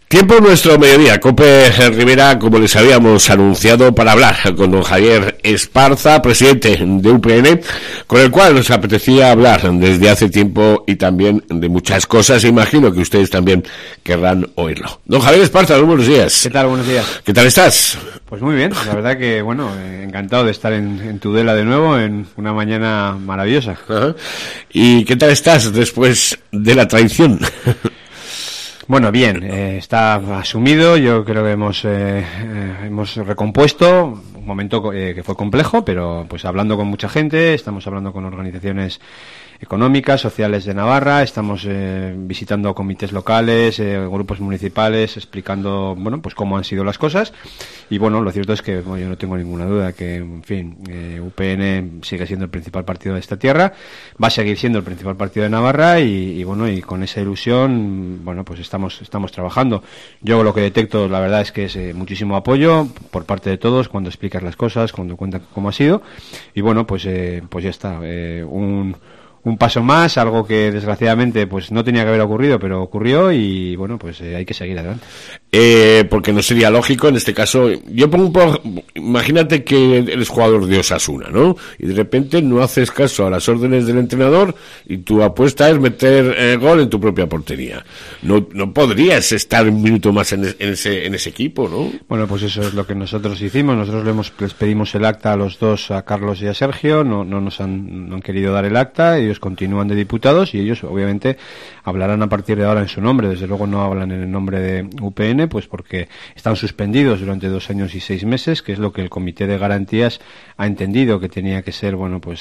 Tiempo nuestro mediodía, COPE Rivera, como les habíamos anunciado, para hablar con don Javier Esparza, presidente de UPN, con el cual nos apetecía hablar desde hace tiempo y también de muchas cosas. Imagino que ustedes también querrán oírlo. Don Javier Esparza, muy buenos días. ¿Qué tal? Buenos días. ¿Qué tal estás? Pues muy bien, la verdad que, encantado de estar en Tudela de nuevo, en una mañana maravillosa. Ajá. ¿Y qué tal estás después de la traición? Bueno, bien, está asumido, yo creo que hemos recompuesto, un momento que fue complejo, pero pues hablando con mucha gente, estamos hablando con organizaciones económicas, sociales de Navarra, estamos visitando comités locales, grupos municipales, explicando, pues cómo han sido las cosas, y lo cierto es que yo no tengo ninguna duda que, en fin, UPN sigue siendo el principal partido de esta tierra, va a seguir siendo el principal partido de Navarra, y con esa ilusión, pues estamos trabajando. Yo lo que detecto, la verdad es que es muchísimo apoyo por parte de todos cuando explicas las cosas, cuando cuentan cómo ha sido, y pues ya está, un paso más, algo que desgraciadamente pues no tenía que haber ocurrido, pero ocurrió y hay que seguir adelante. Porque no sería lógico en este caso, yo imagínate que eres jugador de Osasuna, ¿no? Y de repente no haces caso a las órdenes del entrenador y tu apuesta es meter gol en tu propia portería. No podrías estar un minuto más en ese equipo, ¿no? Bueno, pues eso es lo que nosotros hicimos. Nosotros les pedimos el acta a los dos, a Carlos y a Sergio, no han querido dar el acta, ellos continúan de diputados y ellos obviamente hablarán a partir de ahora en su nombre, desde luego no hablan en el nombre de UPN, pues porque están suspendidos durante 2 años y 6 meses, que es lo que el Comité de Garantías ha entendido que tenía que ser,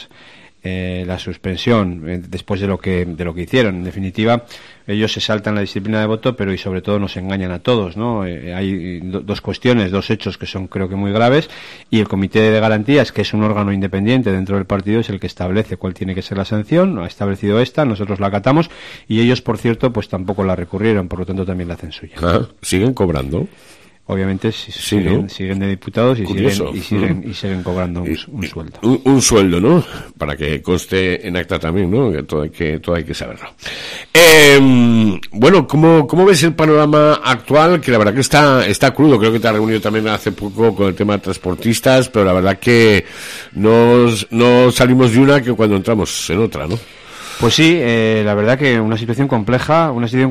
la suspensión después de lo que hicieron. En definitiva, ellos se saltan la disciplina de voto, pero y sobre todo nos engañan a todos, ¿no? Hay dos cuestiones, 2 hechos que son creo que muy graves, y el Comité de Garantías, que es un órgano independiente dentro del partido, es el que establece cuál tiene que ser la sanción. Ha establecido esta, nosotros la acatamos, y ellos, por cierto, pues tampoco la recurrieron, por lo tanto también la hacen suya. ¿Siguen cobrando? Obviamente siguen de diputados y siguen cobrando un sueldo. Un sueldo, ¿no? Para que conste en acta también, ¿no? Que todo hay que saberlo. ¿Cómo ves el panorama actual? Que la verdad que está crudo. Creo que te has reunido también hace poco con el tema de transportistas, pero la verdad que no salimos de una que cuando entramos en otra, ¿no? Pues sí, la verdad que una situación compleja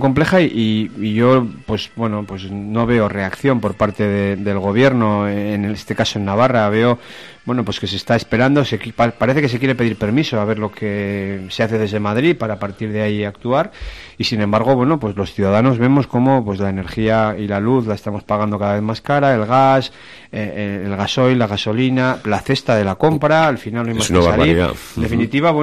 y yo no veo reacción por parte del gobierno, en este caso en Navarra. Veo que se está esperando, parece que se quiere pedir permiso a ver lo que se hace desde Madrid para a partir de ahí actuar, y sin embargo los ciudadanos vemos cómo la energía y la luz la estamos pagando cada vez más cara, el gas, el gasoil, la gasolina, la cesta de la compra, al final no hay más que salir. En definitiva,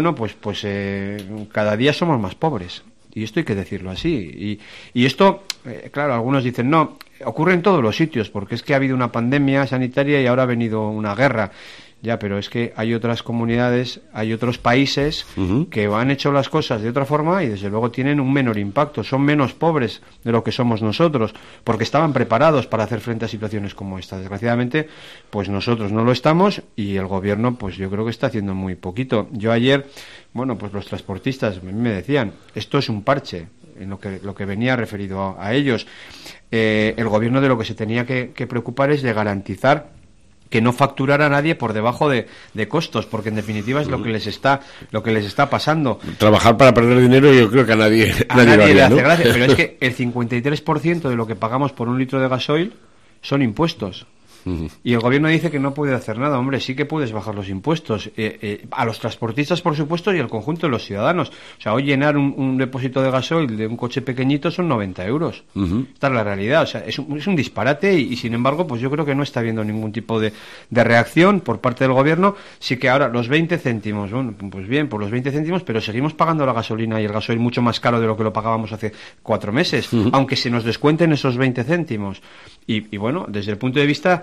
cada día somos más pobres. Y esto hay que decirlo así. Y esto, claro, algunos dicen, no, ocurre en todos los sitios, porque es que ha habido una pandemia sanitaria y ahora ha venido una guerra. Ya, pero es que hay otras comunidades, hay otros países que han hecho las cosas de otra forma y desde luego tienen un menor impacto, son menos pobres de lo que somos nosotros, porque estaban preparados para hacer frente a situaciones como esta. Desgraciadamente, pues nosotros no lo estamos y el gobierno, pues yo creo que está haciendo muy poquito. Yo ayer, los transportistas a mí me decían, esto es un parche, en lo que venía referido a ellos. El gobierno de lo que se tenía que preocupar es de garantizar que no facturara a nadie por debajo de costos, porque en definitiva es lo que les está pasando. Trabajar para perder dinero, yo creo que a nadie le hace gracia, pero es que el 53% de lo que pagamos por 1 litro de gasoil son impuestos. Y el gobierno dice que no puede hacer nada. Hombre, sí que puedes bajar los impuestos a los transportistas, por supuesto, y al conjunto de los ciudadanos. O sea, hoy llenar un depósito de gasoil de un coche pequeñito son 90 euros. Esta es la realidad. O sea, es un disparate y sin embargo, pues yo creo que no está habiendo ningún tipo de reacción por parte del gobierno. Sí que ahora los 20 céntimos, pues bien, por los 20 céntimos, pero seguimos pagando la gasolina y el gasoil mucho más caro de lo que lo pagábamos hace 4 meses, aunque se nos descuenten esos 20 céntimos. Y desde el punto de vista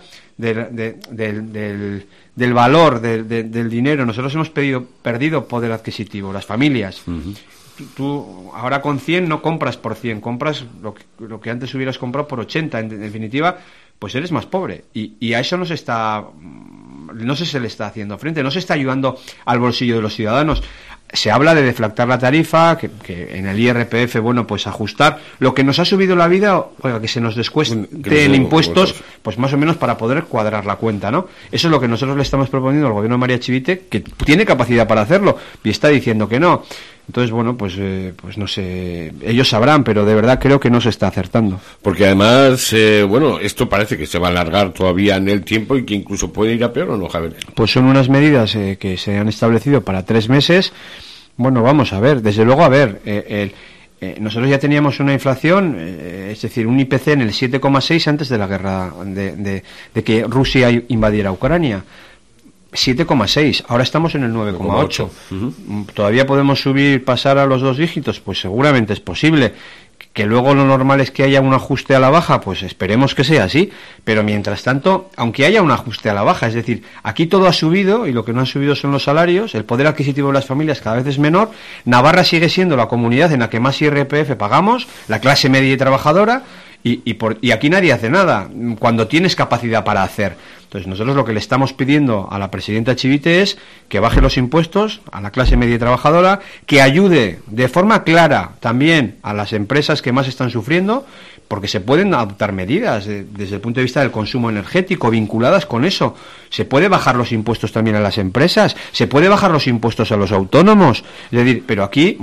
del valor del dinero, nosotros hemos perdido poder adquisitivo, las familias. Tú ahora con 100 no compras por 100, compras lo que antes hubieras comprado por 80. En definitiva, pues eres más pobre. Y a eso no se le está haciendo frente, no se está ayudando al bolsillo de los ciudadanos. Se habla de deflactar la tarifa, que en el IRPF, bueno, pues ajustar lo que nos ha subido la vida, oiga, que se nos descueste en impuestos, pues más o menos para poder cuadrar la cuenta, ¿no? Eso es lo que nosotros le estamos proponiendo al gobierno de María Chivite, que tiene capacidad para hacerlo, y está diciendo que no. Entonces, bueno, pues no sé, ellos sabrán, pero de verdad creo que no se está acertando. Porque además, bueno, esto parece que se va a alargar todavía en el tiempo y que incluso puede ir a peor, ¿o no, Javier? Pues son unas medidas que se han establecido para 3 meses. Bueno, vamos a ver, desde luego, nosotros ya teníamos una inflación, es decir, un IPC en el 7,6 antes de la guerra, de que Rusia invadiera Ucrania. 7,6, ahora estamos en el 9,8. ¿Todavía podemos pasar a los 2 dígitos? Pues seguramente es posible. Que luego lo normal es que haya un ajuste a la baja, pues esperemos que sea así, pero mientras tanto, aunque haya un ajuste a la baja, es decir, aquí todo ha subido y lo que no ha subido son los salarios, el poder adquisitivo de las familias cada vez es menor, Navarra sigue siendo la comunidad en la que más IRPF pagamos, la clase media y trabajadora, y aquí nadie hace nada, cuando tienes capacidad para hacer. Entonces nosotros lo que le estamos pidiendo a la presidenta Chivite es que baje los impuestos a la clase media y trabajadora, que ayude de forma clara también a las empresas que más están sufriendo, porque se pueden adoptar medidas desde el punto de vista del consumo energético vinculadas con eso. Se puede bajar los impuestos también a las empresas, se puede bajar los impuestos a los autónomos, es decir, pero aquí,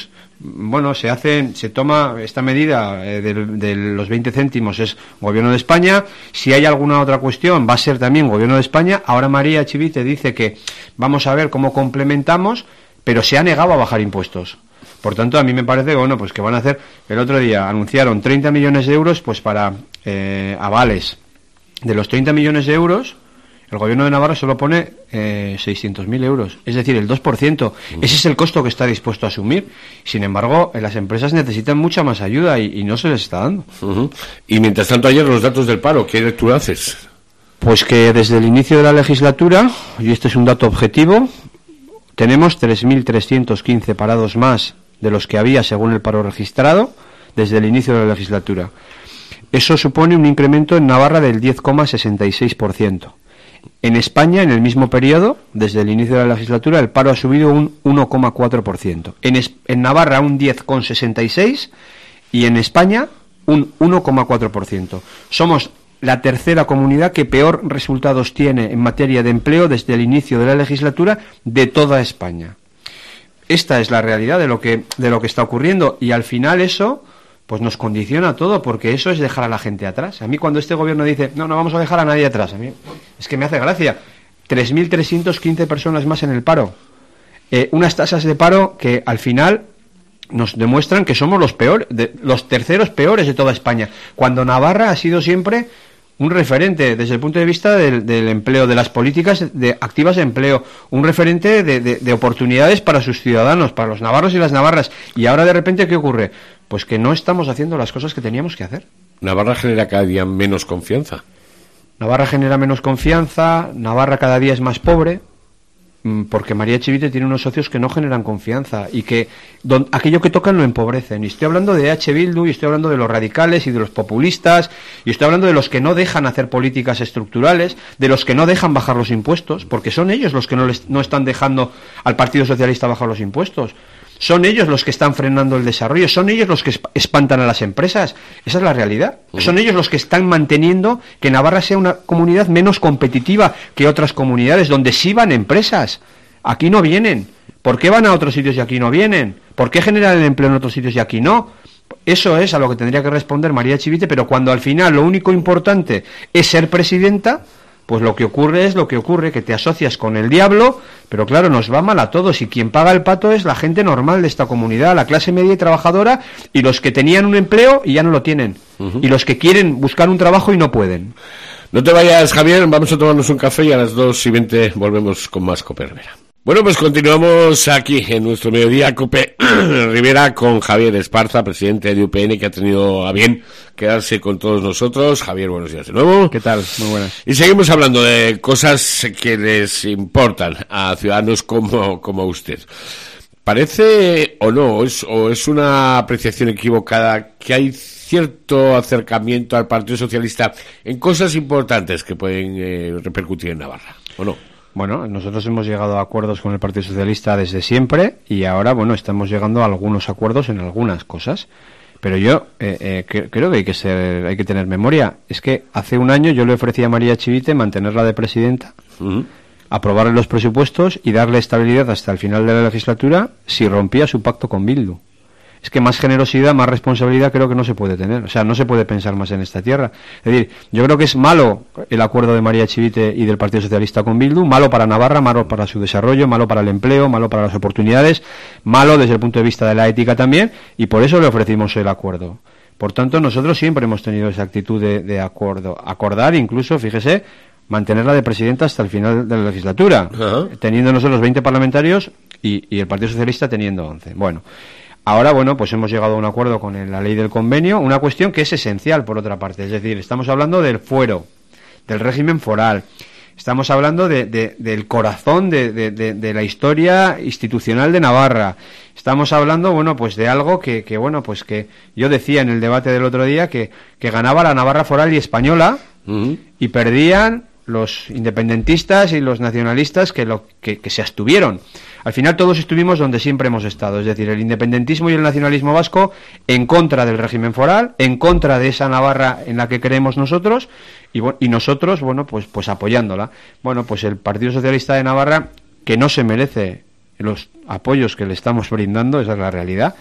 se toma esta medida de los 20 céntimos es Gobierno de España. Si hay alguna otra cuestión va a ser también Gobierno de España. Ahora María Chivite dice que vamos a ver cómo complementamos, pero se ha negado a bajar impuestos. Por tanto, a mí me parece que van a hacer. El otro día anunciaron 30 millones de euros pues para avales. De los 30 millones de euros, el Gobierno de Navarra solo pone 600.000 euros, es decir, el 2%. Ese es el costo que está dispuesto a asumir. Sin embargo, las empresas necesitan mucha más ayuda y no se les está dando. Y mientras tanto, ayer los datos del paro, ¿qué lectura haces? Pues que desde el inicio de la legislatura, y este es un dato objetivo, tenemos 3.315 parados más de los que había según el paro registrado desde el inicio de la legislatura. Eso supone un incremento en Navarra del 10,66%. En España, en el mismo periodo, desde el inicio de la legislatura, el paro ha subido un 1,4%. En Navarra un 10,66% y en España un 1,4%. Somos la tercera comunidad que peor resultados tiene en materia de empleo desde el inicio de la legislatura de toda España. Esta es la realidad de lo que está ocurriendo, y al final eso pues nos condiciona todo, porque eso es dejar a la gente atrás. A mí cuando este gobierno dice no vamos a dejar a nadie atrás, a mí es que me hace gracia. 3.315 personas más en el paro, unas tasas de paro que al final nos demuestran que somos los terceros peores de toda España, cuando Navarra ha sido siempre un referente desde el punto de vista del empleo, de las políticas activas de empleo, un referente de oportunidades para sus ciudadanos, para los navarros y las navarras. Y ahora de repente, ¿qué ocurre? Pues que no estamos haciendo las cosas que teníamos que hacer. Navarra genera cada día menos confianza. Navarra genera menos confianza, Navarra cada día es más pobre, porque María Chivite tiene unos socios que no generan confianza y que aquello que tocan lo empobrecen. Y estoy hablando de H. Bildu, y estoy hablando de los radicales y de los populistas, y estoy hablando de los que no dejan hacer políticas estructurales, de los que no dejan bajar los impuestos, porque son ellos los que no están dejando al Partido Socialista bajar los impuestos. Son ellos los que están frenando el desarrollo, son ellos los que espantan a las empresas. Esa es la realidad. Son ellos los que están manteniendo que Navarra sea una comunidad menos competitiva que otras comunidades, donde sí van empresas. Aquí no vienen. ¿Por qué van a otros sitios y aquí no vienen? ¿Por qué generan el empleo en otros sitios y aquí no? Eso es a lo que tendría que responder María Chivite, pero cuando al final lo único importante es ser presidenta, pues lo que ocurre es lo que ocurre, que te asocias con el diablo, pero claro, nos va mal a todos, y quien paga el pato es la gente normal de esta comunidad, la clase media y trabajadora, y los que tenían un empleo y ya no lo tienen, y los que quieren buscar un trabajo y no pueden. No te vayas, Javier, vamos a tomarnos un café y a las 2:20 volvemos con más COPE Rivera. Bueno, pues continuamos aquí en nuestro Mediodía COPE Rivera con Javier Esparza, presidente de UPN, que ha tenido a bien quedarse con todos nosotros. Javier, buenos días de nuevo. ¿Qué tal? Muy buenas. Y seguimos hablando de cosas que les importan a ciudadanos como usted. ¿Parece o no, o es una apreciación equivocada, que hay cierto acercamiento al Partido Socialista en cosas importantes que pueden repercutir en Navarra, o no? Bueno, nosotros hemos llegado a acuerdos con el Partido Socialista desde siempre y ahora, bueno, estamos llegando a algunos acuerdos en algunas cosas. Pero yo creo que hay que tener memoria. Es que hace un año yo le ofrecí a María Chivite mantenerla de presidenta, aprobarle los presupuestos y darle estabilidad hasta el final de la legislatura si rompía su pacto con Bildu. Es que más generosidad, más responsabilidad creo que no se puede tener. O sea, no se puede pensar más en esta tierra. Es decir, yo creo que es malo el acuerdo de María Chivite y del Partido Socialista con Bildu, malo para Navarra, malo para su desarrollo, malo para el empleo, malo para las oportunidades, malo desde el punto de vista de la ética también, y por eso le ofrecimos el acuerdo. Por tanto, nosotros siempre hemos tenido esa actitud de acuerdo. Acordar, incluso, fíjese, mantenerla de presidenta hasta el final de la legislatura, teniendo nosotros 20 parlamentarios y el Partido Socialista teniendo 11. Bueno. Ahora, bueno, pues hemos llegado a un acuerdo con la ley del convenio, una cuestión que es esencial, por otra parte. Es decir, estamos hablando del fuero, del régimen foral. Estamos hablando del corazón de la historia institucional de Navarra. Estamos hablando, bueno, pues de algo que yo decía en el debate del otro día que ganaba la Navarra foral y española y perdían los independentistas y los nacionalistas que se abstuvieron. Al final todos estuvimos donde siempre hemos estado, es decir, el independentismo y el nacionalismo vasco en contra del régimen foral, en contra de esa Navarra en la que creemos nosotros y nosotros, bueno, pues apoyándola. Bueno, pues el Partido Socialista de Navarra, que no se merece los apoyos que le estamos brindando, esa es la realidad.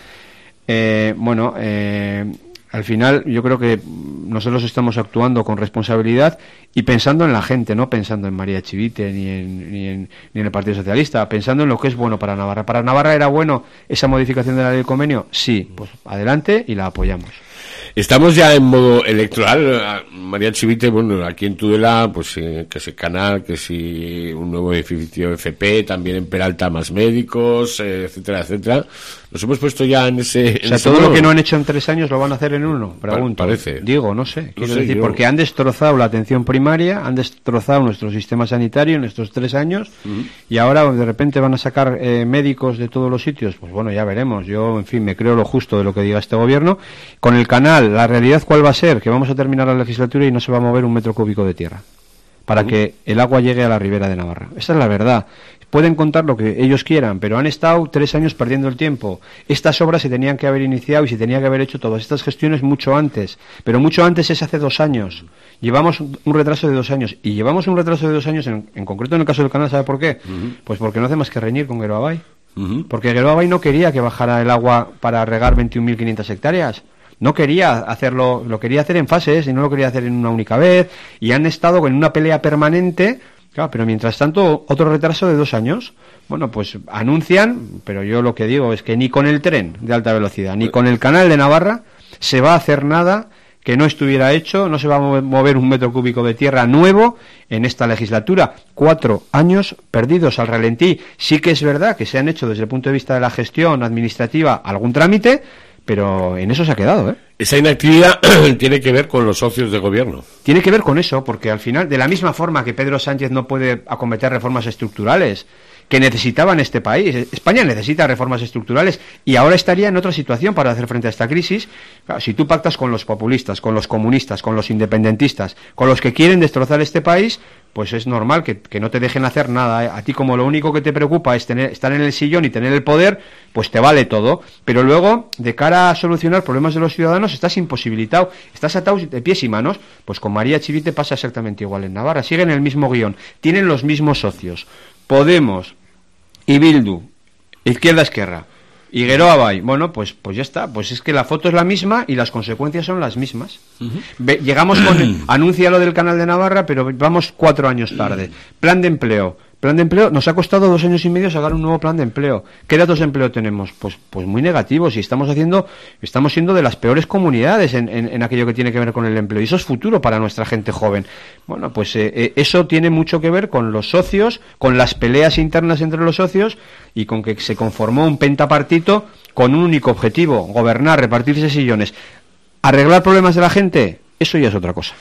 Al final yo creo que nosotros estamos actuando con responsabilidad y pensando en la gente, no pensando en María Chivite ni en el Partido Socialista, pensando en lo que es bueno para Navarra. ¿Para Navarra era bueno esa modificación de la ley del convenio? Sí, pues adelante y la apoyamos. Estamos ya en modo electoral. María Chivite, bueno, aquí en Tudela, pues que si canal, que si un nuevo edificio FP, también en Peralta más médicos, etcétera, etcétera. Nos hemos puesto ya en ese... O sea, todo lo que no han hecho en 3 años lo van a hacer en 1, pregunto. Parece. Digo, no sé. Quiero decir, porque han destrozado la atención primaria, han destrozado nuestro sistema sanitario en estos 3 años y ahora de repente van a sacar médicos de todos los sitios. Pues bueno, ya veremos. Yo, en fin, me creo lo justo de lo que diga este gobierno. Con el canal, la realidad, ¿cuál va a ser? Que vamos a terminar la legislatura y no se va a mover 1 metro cúbico de tierra para que el agua llegue a la ribera de Navarra. Esa es la verdad. Pueden contar lo que ellos quieran, pero han estado 3 años perdiendo el tiempo. Estas obras se tenían que haber iniciado y se tenía que haber hecho todas estas gestiones mucho antes, pero mucho antes es hace 2 años. Llevamos un retraso de 2 años, y llevamos un retraso de 2 años en concreto en el caso del canal, ¿sabe por qué? Pues porque no hace más que reñir con Geroabay. Porque Geroabay no quería que bajara el agua para regar 21.500 hectáreas. No quería hacerlo, lo quería hacer en fases y no lo quería hacer en una única vez, y han estado en una pelea permanente. Claro, pero mientras tanto, otro retraso de 2 años. Bueno, pues anuncian, pero yo lo que digo es que ni con el tren de alta velocidad, ni con el canal de Navarra se va a hacer nada que no estuviera hecho, no se va a mover 1 metro cúbico de tierra nuevo en esta legislatura. 4 años perdidos al ralentí. Sí que es verdad que se han hecho desde el punto de vista de la gestión administrativa algún trámite, pero en eso se ha quedado, ¿eh? Esa inactividad tiene que ver con los socios de gobierno. Tiene que ver con eso, porque al final, de la misma forma que Pedro Sánchez no puede acometer reformas estructurales que necesitaban este país, España necesita reformas estructurales y ahora estaría en otra situación para hacer frente a esta crisis. Claro, si tú pactas con los populistas, con los comunistas, con los independentistas, con los que quieren destrozar este país, pues es normal que no te dejen hacer nada, ¿eh? A ti, como lo único que te preocupa es estar en el sillón y tener el poder, pues te vale todo. Pero luego, de cara a solucionar problemas de los ciudadanos, estás imposibilitado, estás atado de pies y manos. Pues con María Chivite pasa exactamente igual en Navarra. Siguen el mismo guión, tienen los mismos socios. Podemos y Bildu, Izquierda-Esquerra y Geroabay, bueno, pues ya está, pues es que la foto es la misma y las consecuencias son las mismas. Llegamos con anuncia lo del canal de Navarra, pero vamos 4 años tarde. Plan de empleo, nos ha costado 2 años y medio sacar un nuevo plan de empleo. ¿Qué datos de empleo tenemos? Pues muy negativos, y estamos siendo de las peores comunidades en aquello que tiene que ver con el empleo, y eso es futuro para nuestra gente joven. Bueno, pues eso tiene mucho que ver con los socios, con las peleas internas entre los socios, y con que se conformó un pentapartito con un único objetivo: gobernar, repartirse sillones. Arreglar problemas de la gente, eso ya es otra cosa.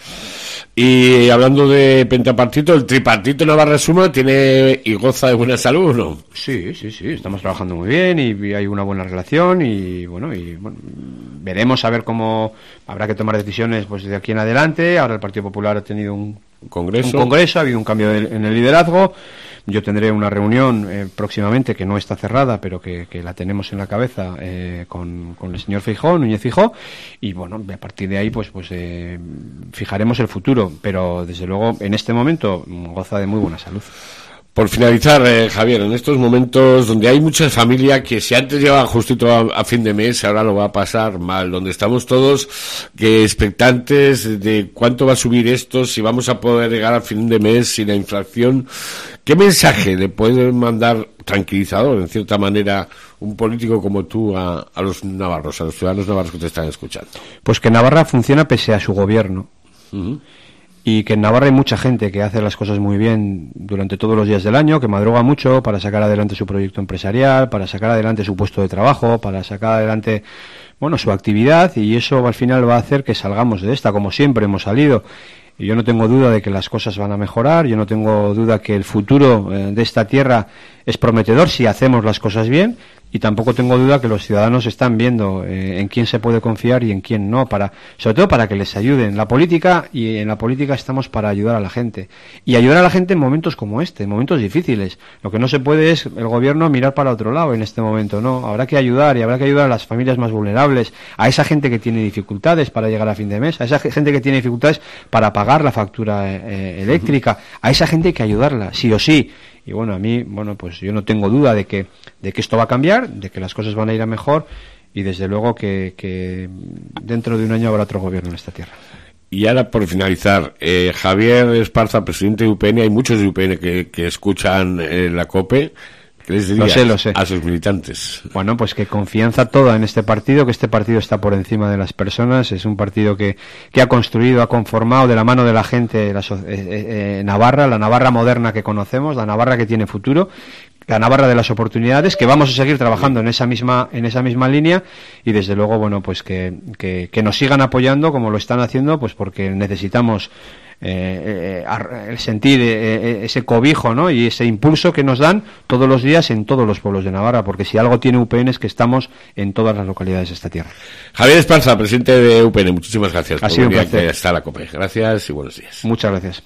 Y hablando de pentapartito, el tripartito Navarra Suma tiene y goza de buena salud, ¿no? Sí, estamos trabajando muy bien y hay una buena relación y bueno, veremos a ver cómo habrá que tomar decisiones pues de aquí en adelante. Ahora el Partido Popular ha tenido un congreso, ha habido un cambio en el liderazgo. Yo tendré una reunión próximamente, que no está cerrada, pero que la tenemos en la cabeza, con el señor Feijóo, Núñez Feijóo, y bueno, a partir de ahí pues fijaremos el futuro, pero desde luego en este momento goza de muy buena salud. Por finalizar, Javier, en estos momentos donde hay mucha familia que si antes llevaba justito a fin de mes, ahora lo va a pasar mal, donde estamos todos que expectantes de cuánto va a subir esto, si vamos a poder llegar a fin de mes sin la inflación, ¿qué mensaje le puede mandar tranquilizador, en cierta manera, un político como tú a los navarros, a los ciudadanos navarros que te están escuchando? Pues que Navarra funciona pese a su gobierno. Uh-huh. Y que en Navarra hay mucha gente que hace las cosas muy bien durante todos los días del año, que madruga mucho para sacar adelante su proyecto empresarial, para sacar adelante su puesto de trabajo, para sacar adelante, bueno, su actividad, y eso al final va a hacer que salgamos de esta, como siempre hemos salido. Y yo no tengo duda de que las cosas van a mejorar, yo no tengo duda que el futuro de esta tierra es prometedor si hacemos las cosas bien, y tampoco tengo duda que los ciudadanos están viendo en quién se puede confiar y en quién no, sobre todo para que les ayuden. La política, y en la política estamos para ayudar a la gente, y ayudar a la gente en momentos como este, en momentos difíciles. Lo que no se puede es el gobierno mirar para otro lado en este momento, no, habrá que ayudar, y habrá que ayudar a las familias más vulnerables, a esa gente que tiene dificultades para llegar a fin de mes, a esa gente que tiene dificultades para pagar la factura eléctrica, a esa gente hay que ayudarla, sí o sí. Y bueno, a mí, bueno, pues yo no tengo duda de que esto va a cambiar, de que las cosas van a ir a mejor, y desde luego que dentro de un año habrá otro gobierno en esta tierra. Y ahora, por finalizar, Javier Esparza, presidente de UPN, hay muchos de UPN que escuchan la COPE. ¿Qué les dirías lo sé. A sus militantes? Bueno, pues que confianza toda en este partido, que este partido está por encima de las personas, es un partido que ha construido, ha conformado de la mano de la gente Navarra, la Navarra moderna que conocemos, la Navarra que tiene futuro, la Navarra de las oportunidades, que vamos a seguir trabajando en esa misma línea, y desde luego, bueno, pues que nos sigan apoyando como lo están haciendo, pues porque necesitamos el sentir ese cobijo, ¿no? Y ese impulso que nos dan todos los días en todos los pueblos de Navarra, porque si algo tiene UPN es que estamos en todas las localidades de esta tierra. Javier Esparza, presidente de UPN, muchísimas gracias por venir aquí a la COPE. Gracias y buenos días. Muchas gracias.